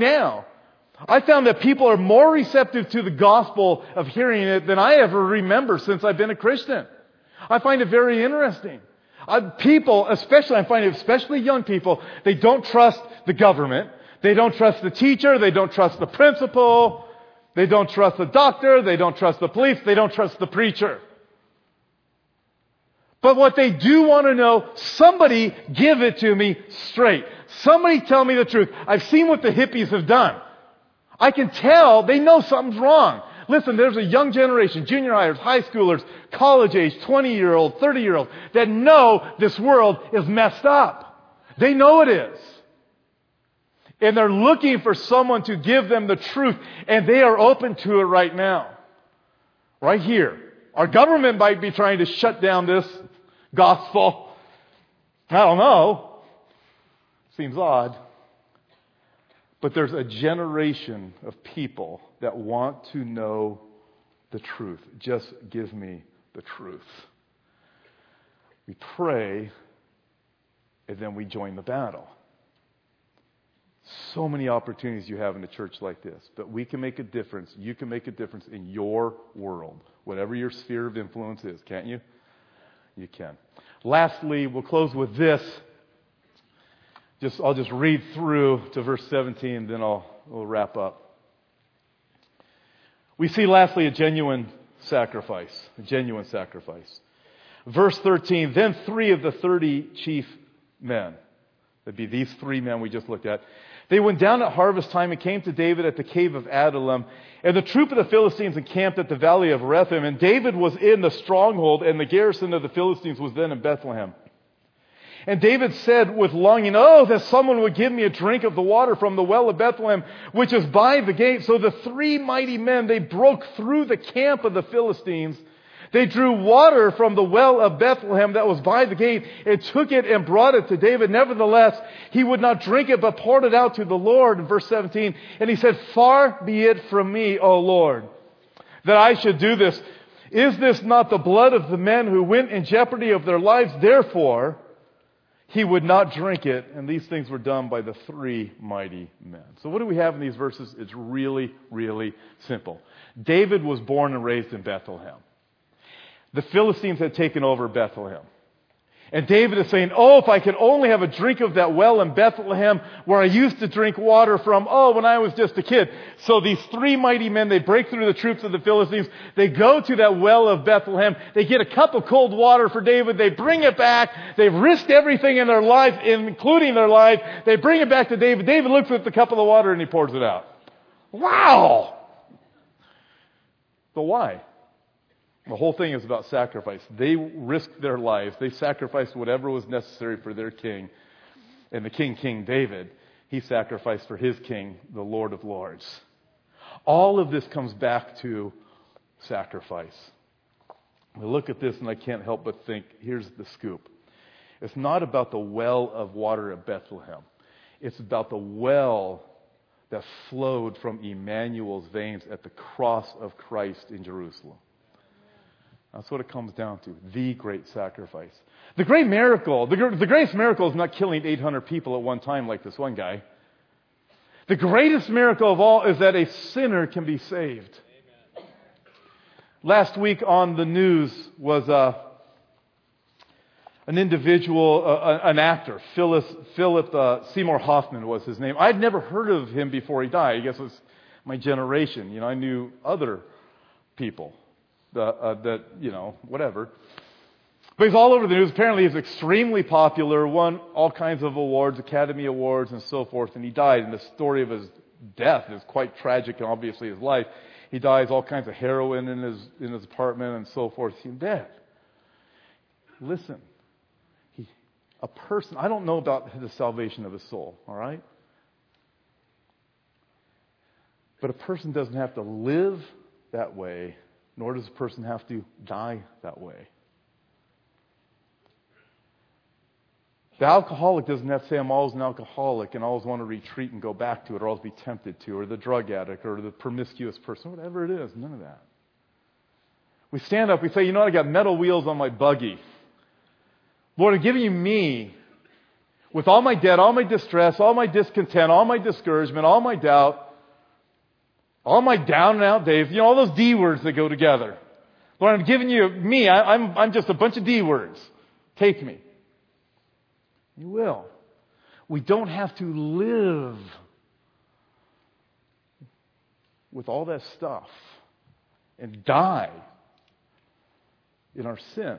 that people are more receptive to the gospel of hearing it than I ever remember since I've been a Christian. I find it very interesting. People, especially young people, they don't trust the government. They don't trust the teacher. They don't trust the principal. They don't trust the doctor. They don't trust the police. They don't trust the preacher. But what they do want to know, somebody give it to me straight. Somebody tell me the truth. I've seen what the hippies have done. I can tell they know something's wrong. Listen, there's a young generation, junior hires, high schoolers, college age, 20-year-old, 30-year-old, that know this world is messed up. They know it is. And they're looking for someone to give them the truth, and they are open to it right now. Right here. Our government might be trying to shut down this gospel. I don't know. Seems odd. But there's a generation of people that want to know the truth. Just give me the truth. We pray, and then we join the battle. So many opportunities you have in a church like this. But we can make a difference. You can make a difference in your world. Whatever your sphere of influence is. Can't you? You can. Lastly, we'll close with this. I'll just read through to verse 17, then we'll wrap up. We see lastly a genuine sacrifice. A genuine sacrifice. Verse 13, then 3 of the 30 chief men, that'd be these 3 men we just looked at, they went down at harvest time and came to David at the cave of Adullam. And the troop of the Philistines encamped at the valley of Rephaim. And David was in the stronghold, and the garrison of the Philistines was then in Bethlehem. And David said with longing, oh, that someone would give me a drink of the water from the well of Bethlehem, which is by the gate. So the 3 mighty men, they broke through the camp of the Philistines. They drew water from the well of Bethlehem that was by the gate and took it and brought it to David. Nevertheless, he would not drink it, but poured it out to the Lord. In verse 17, and he said, far be it from me, O Lord, that I should do this. Is this not the blood of the men who went in jeopardy of their lives? Therefore, he would not drink it. And these things were done by the 3 mighty men. So what do we have in these verses? It's really, really simple. David was born and raised in Bethlehem. The Philistines had taken over Bethlehem. And David is saying, oh, if I could only have a drink of that well in Bethlehem where I used to drink water from, when I was just a kid. So these 3 mighty men, they break through the troops of the Philistines. They go to that well of Bethlehem. They get a cup of cold water for David. They bring it back. They've risked everything in their life, including their life. They bring it back to David. David looks at the cup of the water and he pours it out. Wow! But why? The whole thing is about sacrifice. They risked their lives. They sacrificed whatever was necessary for their king. And the King David, he sacrificed for his king, the Lord of Lords. All of this comes back to sacrifice. I look at this and I can't help but think, here's the scoop. It's not about the well of water at Bethlehem. It's about the well that flowed from Emmanuel's veins at the cross of Christ in Jerusalem. That's what it comes down to. The great sacrifice. The great miracle, the greatest miracle is not killing 800 people at one time like this one guy. The greatest miracle of all is that a sinner can be saved. Amen. Last week on the news was an individual, an actor, Philip Seymour Hoffman was his name. I'd never heard of him before he died. I guess it was my generation. I knew other people. Whatever. But he's all over the news. Apparently he's extremely popular, won all kinds of awards, Academy Awards and so forth, and he died. And the story of his death is quite tragic and obviously his life. He dies all kinds of heroin in his apartment and so forth. He's dead. Listen, a person, I don't know about the salvation of his soul, all right? But a person doesn't have to live that way, nor does a person have to die that way. The alcoholic doesn't have to say, I'm always an alcoholic and always want to retreat and go back to it or always be tempted to, or the drug addict or the promiscuous person, whatever it is. None of that. We stand up, we say, I got metal wheels on my buggy. Lord, I'm giving you me with all my debt, all my distress, all my discontent, all my discouragement, all my doubt, all my down and out days, all those D words that go together. Lord, I'm giving you me. I'm just a bunch of D words. Take me. You will. We don't have to live with all that stuff and die in our sin.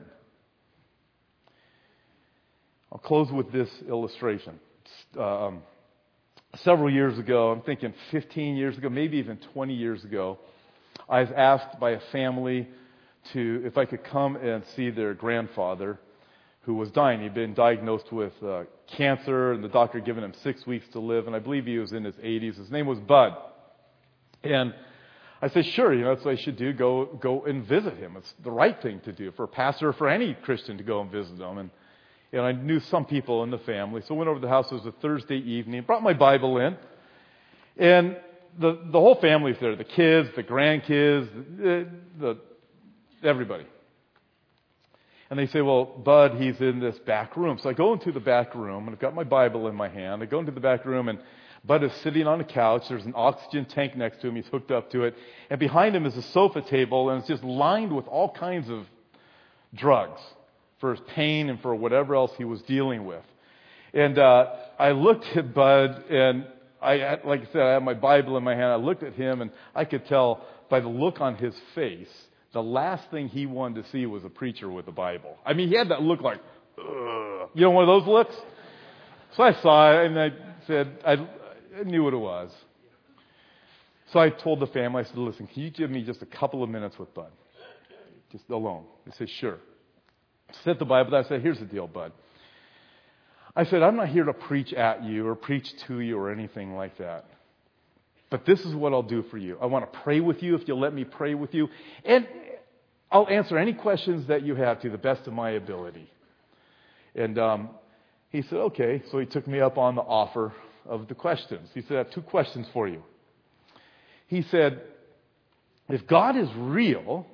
I'll close with this illustration. Several years ago, I'm thinking 15 years ago, maybe even 20 years ago, I was asked by a family if I could come and see their grandfather who was dying. He'd been diagnosed with cancer, and the doctor had given him 6 weeks to live, and I believe he was in his 80s. His name was Bud. And I said, sure, that's what I should do, go and visit him. It's the right thing to do for a pastor or for any Christian to go and visit him. And I knew some people in the family, so I went over to the house. It was a Thursday evening, brought my Bible in, and the whole family's there, the kids, the grandkids, everybody. And they say, well, Bud, he's in this back room. So I go into the back room, and I've got my Bible in my hand. I go into the back room, and Bud is sitting on a couch. There's an oxygen tank next to him. He's hooked up to it. And behind him is a sofa table, and it's just lined with all kinds of drugs for his pain and for whatever else he was dealing with. And I looked at Bud, and like I said, I had my Bible in my hand. I looked at him, and I could tell by the look on his face, the last thing he wanted to see was a preacher with a Bible. I mean, he had that look like, ugh. One of those looks? So I saw it, and I said, I knew what it was. So I told the family, I said, listen, can you give me just a couple of minutes with Bud? Just alone. They said, sure. Set the Bible down. I said, here's the deal, Bud. I said, I'm not here to preach at you or preach to you or anything like that. But this is what I'll do for you. I want to pray with you if you'll let me pray with you. And I'll answer any questions that you have to the best of my ability. And he said, okay. So he took me up on the offer of the questions. He said, I have 2 questions for you. He said, if God is real,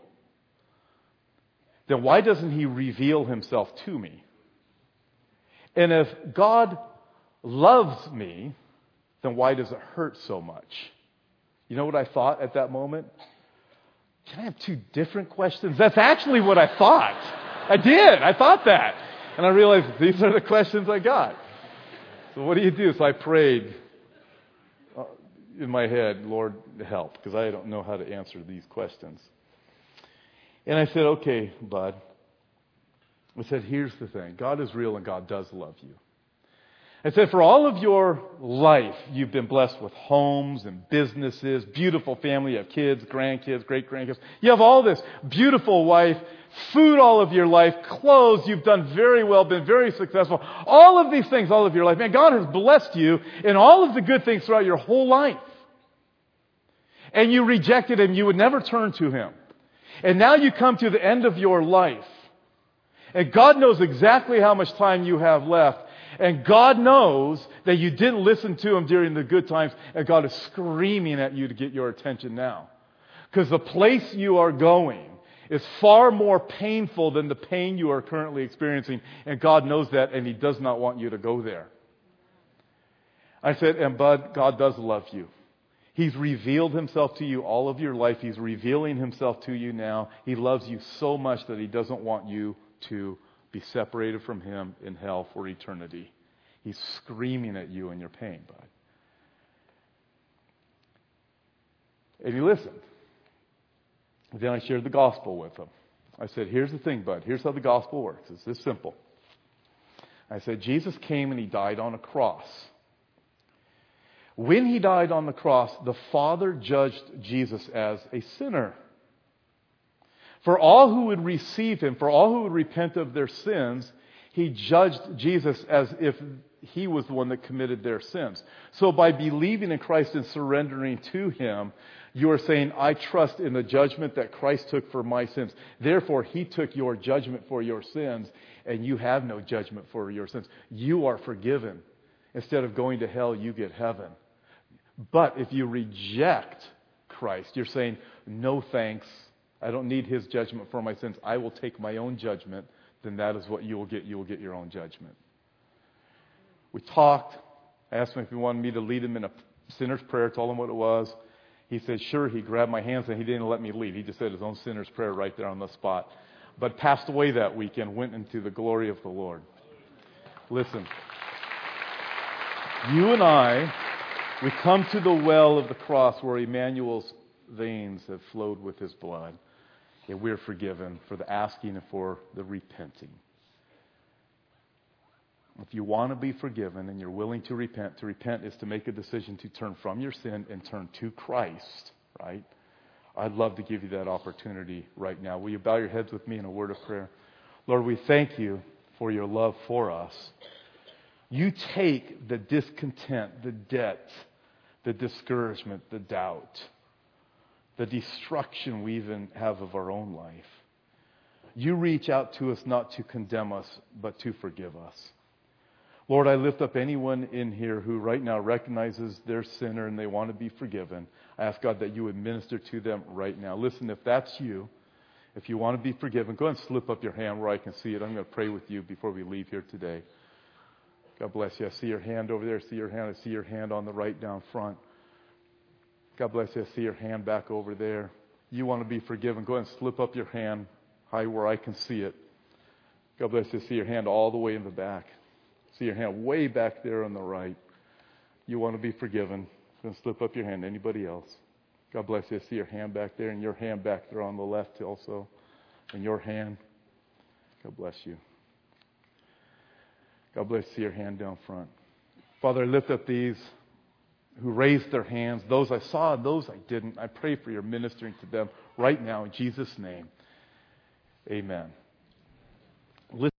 then why doesn't he reveal himself to me? And if God loves me, then why does it hurt so much? You know what I thought at that moment? Can I have 2 different questions? That's actually what I thought. I did. I thought that. And I realized these are the questions I got. So what do you do? So I prayed in my head, Lord, help, because I don't know how to answer these questions. And I said, okay, Bud. I said, here's the thing. God is real and God does love you. I said, for all of your life, you've been blessed with homes and businesses, beautiful family, you have kids, grandkids, great-grandkids. You have all this beautiful wife, food all of your life, clothes, you've done very well, been very successful. All of these things all of your life. Man, God has blessed you in all of the good things throughout your whole life. And you rejected Him. You would never turn to Him. And now you come to the end of your life. And God knows exactly how much time you have left. And God knows that you didn't listen to Him during the good times. And God is screaming at you to get your attention now. Because the place you are going is far more painful than the pain you are currently experiencing. And God knows that, and He does not want you to go there. I said, and Bud, God does love you. He's revealed Himself to you all of your life. He's revealing Himself to you now. He loves you so much that He doesn't want you to be separated from Him in hell for eternity. He's screaming at you in your pain, Bud. And he listened. Then I shared the gospel with him. I said, here's the thing, Bud. Here's how the gospel works. It's this simple. I said, Jesus came and He died on a cross. When he died on the cross, the Father judged Jesus as a sinner. For all who would receive him, for all who would repent of their sins, he judged Jesus as if he was the one that committed their sins. So by believing in Christ and surrendering to him, you are saying, I trust in the judgment that Christ took for my sins. Therefore, he took your judgment for your sins, and you have no judgment for your sins. You are forgiven. Instead of going to hell, you get heaven. But if you reject Christ, you're saying, no thanks. I don't need his judgment for my sins. I will take my own judgment. Then that is what you will get. You will get your own judgment. We talked. I asked him if he wanted me to lead him in a sinner's prayer. Told him what it was. He said, sure. He grabbed my hands and he didn't let me lead. He just said his own sinner's prayer right there on the spot. But passed away that weekend, went into the glory of the Lord. Listen. You and I, we come to the well of the cross where Emmanuel's veins have flowed with his blood. And we're forgiven for the asking and for the repenting. If you want to be forgiven and you're willing to repent is to make a decision to turn from your sin and turn to Christ, right? I'd love to give you that opportunity right now. Will you bow your heads with me in a word of prayer? Lord, we thank you for your love for us. You take the discontent, the debt, the discouragement, the doubt, the destruction we even have of our own life. You reach out to us not to condemn us, but to forgive us. Lord, I lift up anyone in here who right now recognizes they're a sinner and they want to be forgiven. I ask God that you would minister to them right now. Listen, if that's you, if you want to be forgiven, go ahead and slip up your hand where I can see it. I'm going to pray with you before we leave here today. God bless you. I see your hand over there. I see your hand. I see your hand on the right down front. God bless you. I see your hand back over there. You want to be forgiven, go ahead and slip up your hand high where I can see it. God bless you. I see your hand all the way in the back. See your hand way back there on the right. You want to be forgiven, go and slip up your hand. Anybody else? God bless you. I see your hand back there and your hand back there on the left also. And your hand. God bless you. God bless you. See your hand down front. Father, I lift up these who raised their hands. Those I saw, those I didn't. I pray for your ministering to them right now in Jesus' name. Amen.